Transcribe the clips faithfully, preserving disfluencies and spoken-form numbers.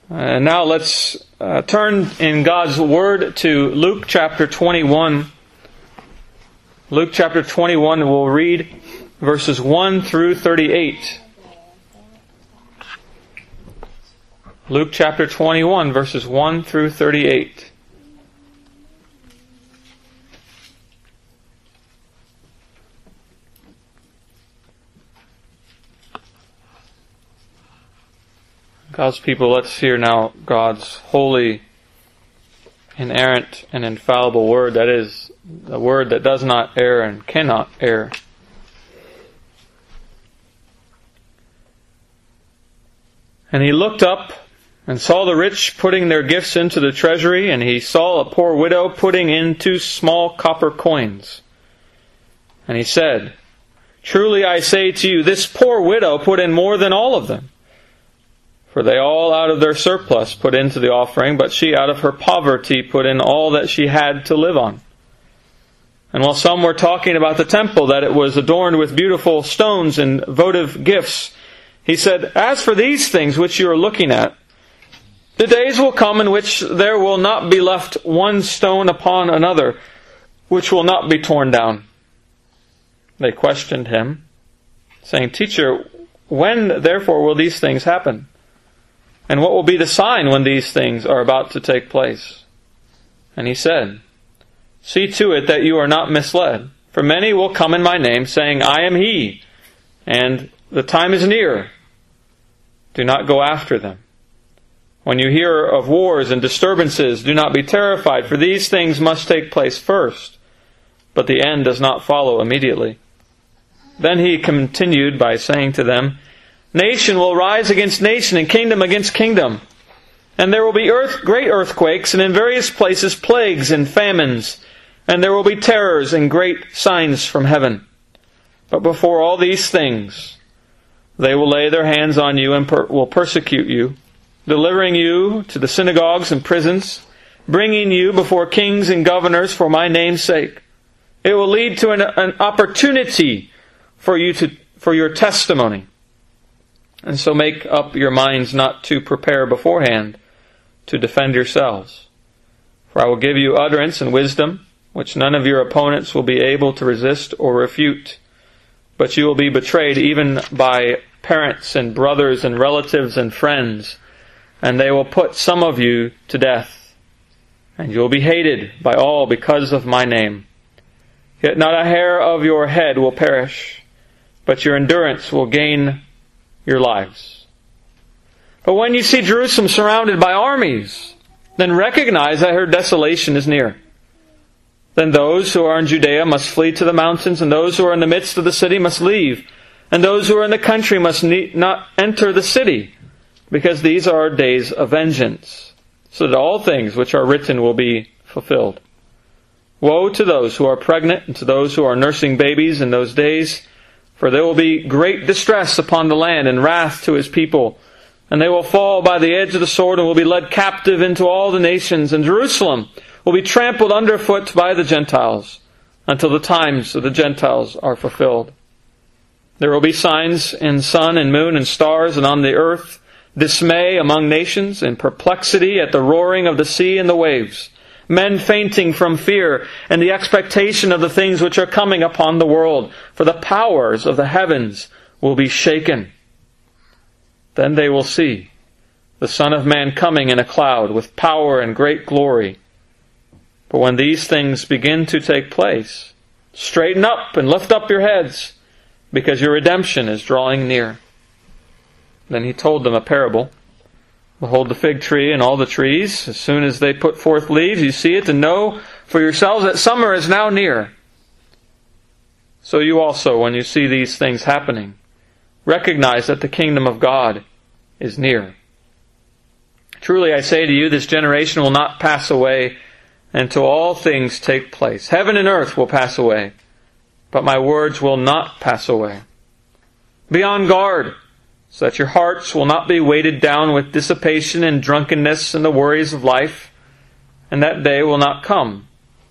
And now let's uh, turn in God's Word to Luke chapter twenty-one. Luke chapter twenty-one, we'll read verses one through thirty-eight. Luke chapter twenty-one, verses one through thirty-eight. God's people, let's hear now God's holy, inerrant, and infallible Word. That is, the Word that does not err and cannot err. And he looked up and saw the rich putting their gifts into the treasury, and he saw a poor widow putting in two small copper coins. And he said, "Truly I say to you, this poor widow put in more than all of them. For they all out of their surplus put into the offering, but she out of her poverty put in all that she had to live on." And while some were talking about the temple, that it was adorned with beautiful stones and votive gifts, he said, "As for these things which you are looking at, the days will come in which there will not be left one stone upon another, which will not be torn down." They questioned him, saying, "Teacher, when therefore will these things happen? And what will be the sign when these things are about to take place?" And he said, "See to it that you are not misled. For many will come in my name, saying, 'I am he,' and 'the time is near.' Do not go after them. When you hear of wars and disturbances, do not be terrified, for these things must take place first, but the end does not follow immediately." Then he continued by saying to them, "Nation will rise against nation, and kingdom against kingdom. And there will be earth, great earthquakes, and in various places plagues and famines. And there will be terrors and great signs from heaven. But before all these things, they will lay their hands on you and per- will persecute you, delivering you to the synagogues and prisons, bringing you before kings and governors for my name's sake. It will lead to an, an opportunity for you to for your testimony. And so make up your minds not to prepare beforehand to defend yourselves. For I will give you utterance and wisdom, which none of your opponents will be able to resist or refute. But you will be betrayed even by parents and brothers and relatives and friends, and they will put some of you to death. And you will be hated by all because of my name. Yet not a hair of your head will perish, but your endurance will gain your lives. But when you see Jerusalem surrounded by armies, then recognize that her desolation is near. Then those who are in Judea must flee to the mountains, and those who are in the midst of the city must leave, and those who are in the country must not enter the city, because these are days of vengeance, so that all things which are written will be fulfilled. Woe to those who are pregnant and to those who are nursing babies in those days, for there will be great distress upon the land and wrath to his people. And they will fall by the edge of the sword and will be led captive into all the nations. And Jerusalem will be trampled underfoot by the Gentiles until the times of the Gentiles are fulfilled. There will be signs in sun and moon and stars, and on the earth dismay among nations, and perplexity at the roaring of the sea and the waves. Men fainting from fear and the expectation of the things which are coming upon the world, for the powers of the heavens will be shaken. Then they will see the Son of Man coming in a cloud with power and great glory. But when these things begin to take place, straighten up and lift up your heads, because your redemption is drawing near." Then he told them a parable. "Behold the fig tree and all the trees. As soon as they put forth leaves, you see it, and know for yourselves that summer is now near. So you also, when you see these things happening, recognize that the kingdom of God is near. Truly I say to you, this generation will not pass away until all things take place. Heaven and earth will pass away, but my words will not pass away. Be on guard, so that your hearts will not be weighted down with dissipation and drunkenness and the worries of life, and that day will not come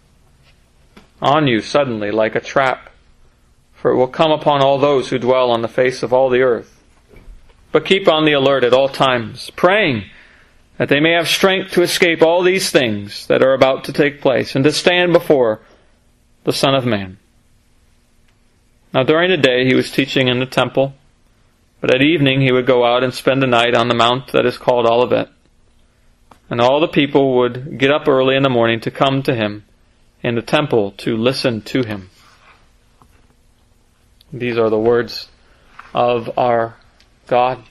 on you suddenly like a trap, for it will come upon all those who dwell on the face of all the earth. But keep on the alert at all times, praying that they may have strength to escape all these things that are about to take place, and to stand before the Son of Man. Now during the day he was teaching in the temple, but at evening he would go out and spend the night on the mount that is called Olivet. And all the people would get up early in the morning to come to him in the temple to listen to him. These are the words of our God.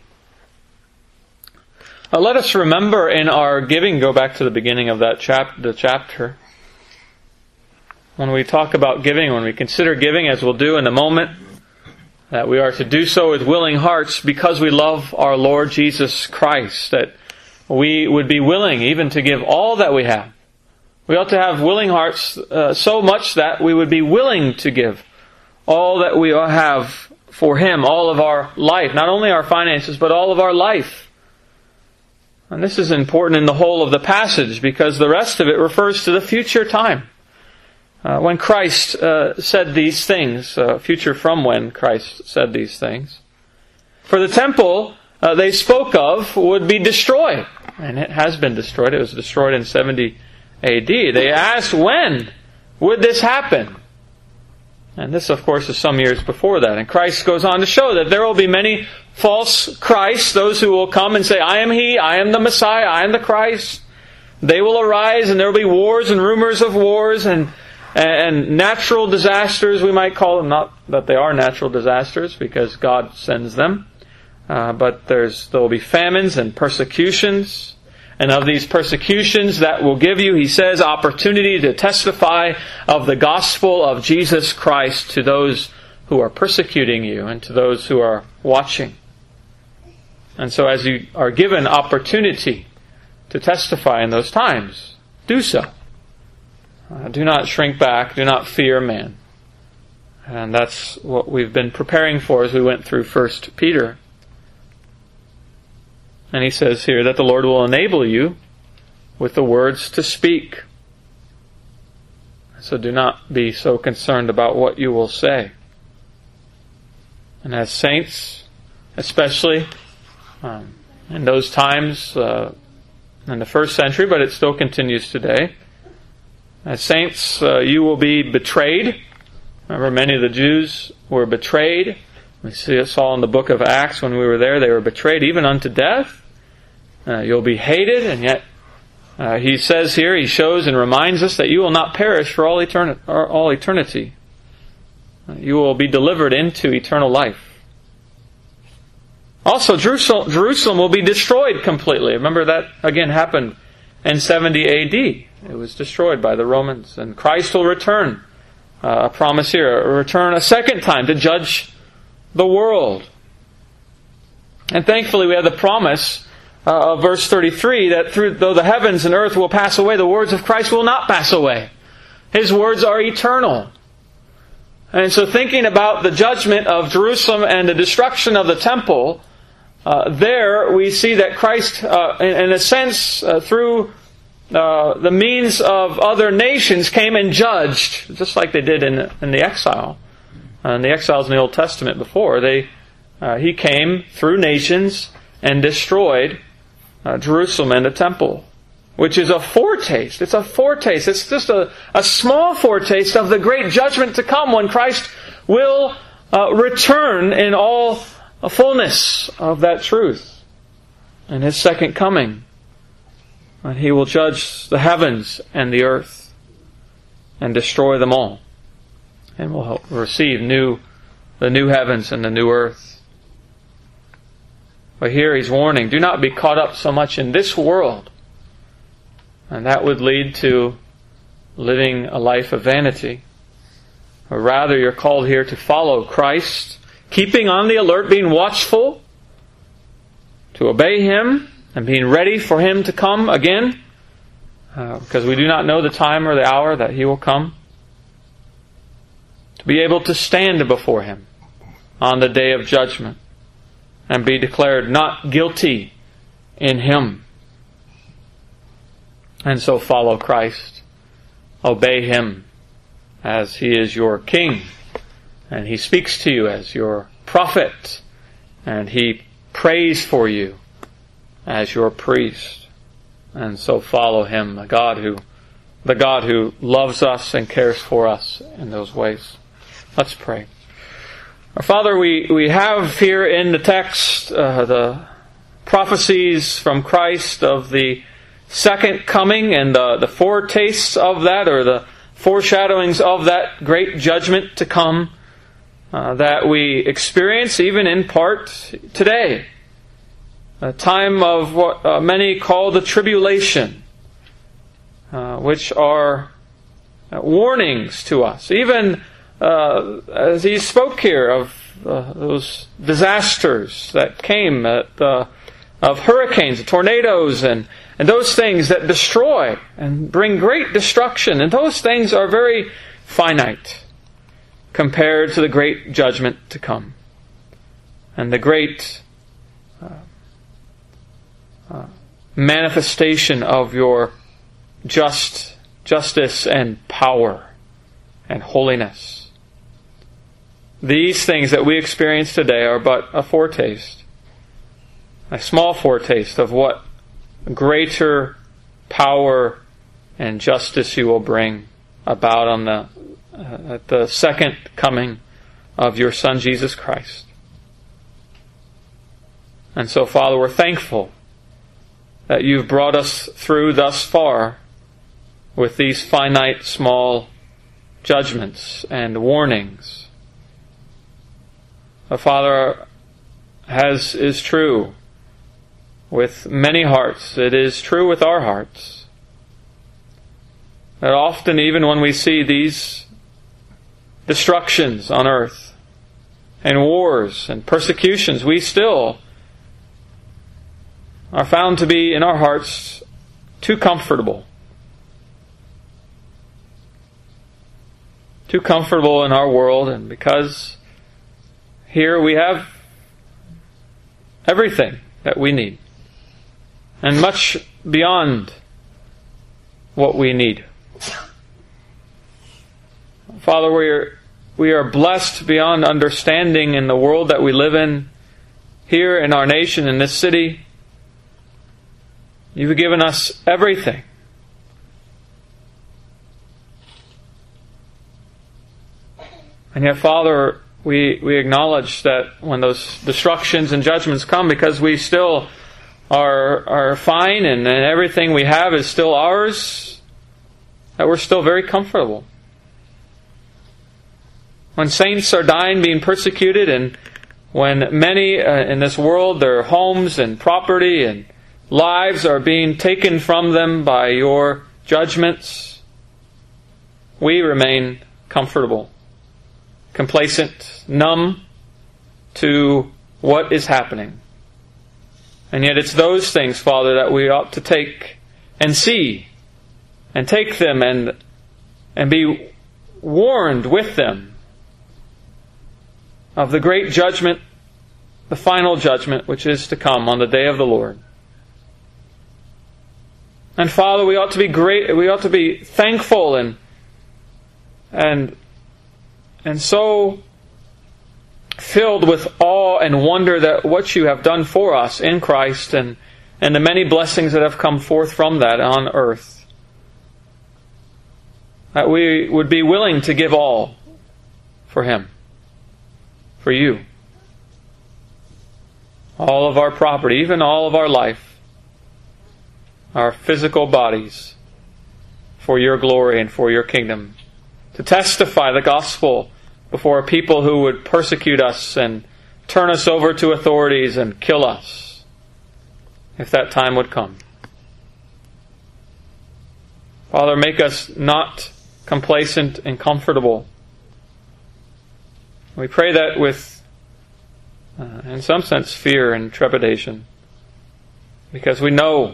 Now let us remember in our giving, go back to the beginning of that chap- the chapter, when we talk about giving, when we consider giving, as we'll do in a moment, that we are to do so with willing hearts because we love our Lord Jesus Christ, that we would be willing even to give all that we have. We ought to have willing hearts uh, so much that we would be willing to give all that we have for Him, all of our life, not only our finances, but all of our life. And this is important in the whole of the passage because the rest of it refers to the future time. Uh, when Christ uh, said these things, uh, future from when Christ said these things. For the temple uh, they spoke of would be destroyed. And it has been destroyed. It was destroyed in seventy A D. They asked, when would this happen? And this, of course, is some years before that. And Christ goes on to show that there will be many false Christs, those who will come and say, I am He, I am the Messiah, I am the Christ. They will arise and there will be wars and rumors of wars and and natural disasters, we might call them. Not that they are natural disasters, because God sends them. Uh, but there's there will be famines and persecutions. And of these persecutions that will give you, He says, opportunity to testify of the gospel of Jesus Christ to those who are persecuting you and to those who are watching. And so as you are given opportunity to testify in those times, do so. Uh, do not shrink back. Do not fear man. And that's what we've been preparing for as we went through First Peter. And he says here that the Lord will enable you with the words to speak. So do not be so concerned about what you will say. And as saints, especially um, in those times uh, in the first century, but it still continues today, as saints, uh, you will be betrayed. Remember, many of the Jews were betrayed. We see it all in the book of Acts when we were there. They were betrayed even unto death. Uh, you'll be hated, and yet uh, he says here, he shows and reminds us that you will not perish for all, eterni- or all eternity. Uh, you will be delivered into eternal life. Also, Jerusalem, Jerusalem will be destroyed completely. Remember that, again, happened in seventy A D. It was destroyed by the Romans. And Christ will return, uh, a promise here, a return a second time to judge the world. And thankfully we have the promise uh, of verse thirty-three that through, though the heavens and earth will pass away, the words of Christ will not pass away. His words are eternal. And so thinking about the judgment of Jerusalem and the destruction of the temple, uh, there we see that Christ, uh, in, in a sense, uh, through Uh, the means of other nations came and judged, just like they did in, in the exile. Uh, in the exiles in the Old Testament before, they uh, He came through nations and destroyed uh, Jerusalem and the temple, which is a foretaste. It's a foretaste. It's just a, a small foretaste of the great judgment to come when Christ will uh, return in all fullness of that truth in His second coming. And He will judge the heavens and the earth and destroy them all. And will receive new, the new heavens and the new earth. But here He's warning, do not be caught up so much in this world. And that would lead to living a life of vanity. Or rather, you're called here to follow Christ, keeping on the alert, being watchful, to obey Him, and being ready for Him to come again, uh, because we do not know the time or the hour that He will come. To be able to stand before Him on the day of judgment and be declared not guilty in Him. And so follow Christ. Obey Him as He is your King. And He speaks to you as your prophet. And He prays for you as your priest. and so follow Him, the God who, the God who loves us and cares for us in those ways. Let's pray. Our Father, we, we have here in the text uh, the prophecies from Christ of the second coming and the, the foretastes of that, or the foreshadowings of that great judgment to come uh, that we experience even in part today. A time of what uh, many call the tribulation, uh, which are uh, warnings to us. Even uh, as he spoke here of uh, those disasters that came, at, uh, of hurricanes, tornadoes, and, and those things that destroy and bring great destruction. And those things are very finite compared to the great judgment to come. And the great uh, uh, manifestation of your just justice and power and holiness. These things that we experience today are but a foretaste, a small foretaste of what greater power and justice you will bring about on the uh, at the second coming of your Son Jesus Christ. And so, Father, we're thankful that you've brought us through thus far with these finite, small judgments and warnings. The Father, as is true with many hearts, it is true with our hearts, that often even when we see these destructions on earth and wars and persecutions, we still are found to be in our hearts too comfortable. Too comfortable in our world, and because here we have everything that we need, and much beyond what we need. Father, we are, we are blessed beyond understanding in the world that we live in, here in our nation, in this city. You've given us everything. And yet, Father, we, we acknowledge that when those destructions and judgments come, because we still are, are fine and, and everything we have is still ours, that we're still very comfortable. When saints are dying, being persecuted, and when many uh, in this world, their homes and property and lives are being taken from them by your judgments, we remain comfortable, complacent, numb to what is happening. And yet it's those things, Father, that we ought to take and see, and take them and, and be warned with them of the great judgment, the final judgment which is to come on the day of the Lord. And Father, we ought to be great. We ought to be thankful and and and so filled with awe and wonder that what you have done for us in Christ, and and the many blessings that have come forth from that on earth, that we would be willing to give all for Him, for you, all of our property, even all of our life, our physical bodies, for your glory and for your kingdom, to testify the gospel before people who would persecute us and turn us over to authorities and kill us, if that time would come. Father, make us not complacent and comfortable. We pray that with, uh, in some sense, fear and trepidation, because we know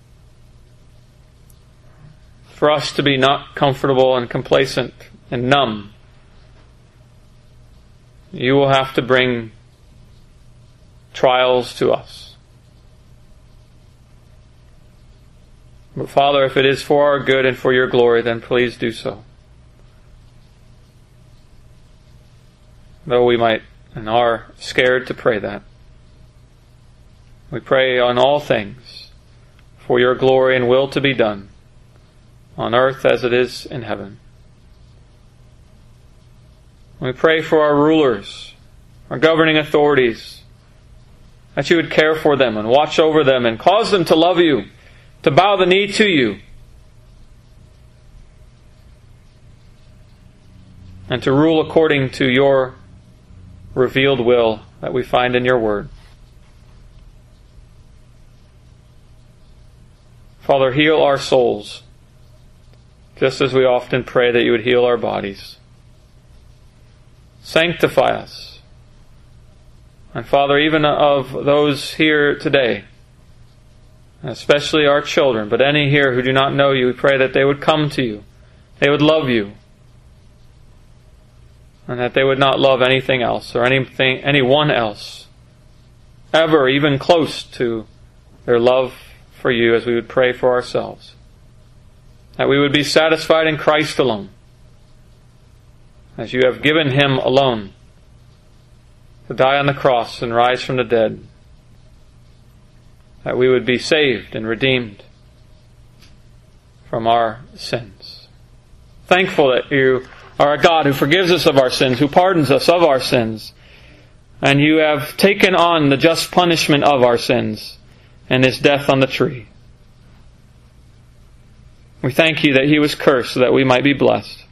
for us to be not comfortable and complacent and numb, you will have to bring trials to us. But Father, if it is for our good and for your glory, then please do so. Though we might and are scared to pray that, we pray on all things for your glory and will to be done, on earth as it is in heaven. We pray for our rulers, our governing authorities, that you would care for them and watch over them and cause them to love you, to bow the knee to you, and to rule according to your revealed will that we find in your word. Father, heal our souls, just as we often pray that you would heal our bodies. Sanctify us. And Father, even of those here today, especially our children, but any here who do not know you, we pray that they would come to you, they would love you, and that they would not love anything else or anything, anyone else, ever even close to their love for you, as we would pray for ourselves. That we would be satisfied in Christ alone, as you have given Him alone to die on the cross and rise from the dead. That we would be saved and redeemed from our sins. Thankful that you are a God who forgives us of our sins, who pardons us of our sins, and you have taken on the just punishment of our sins and His death on the tree. We thank you that He was cursed so that we might be blessed.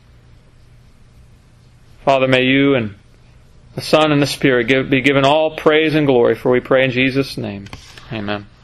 Father, may you and the Son and the Spirit give, be given all praise and glory, for we pray in Jesus' name. Amen.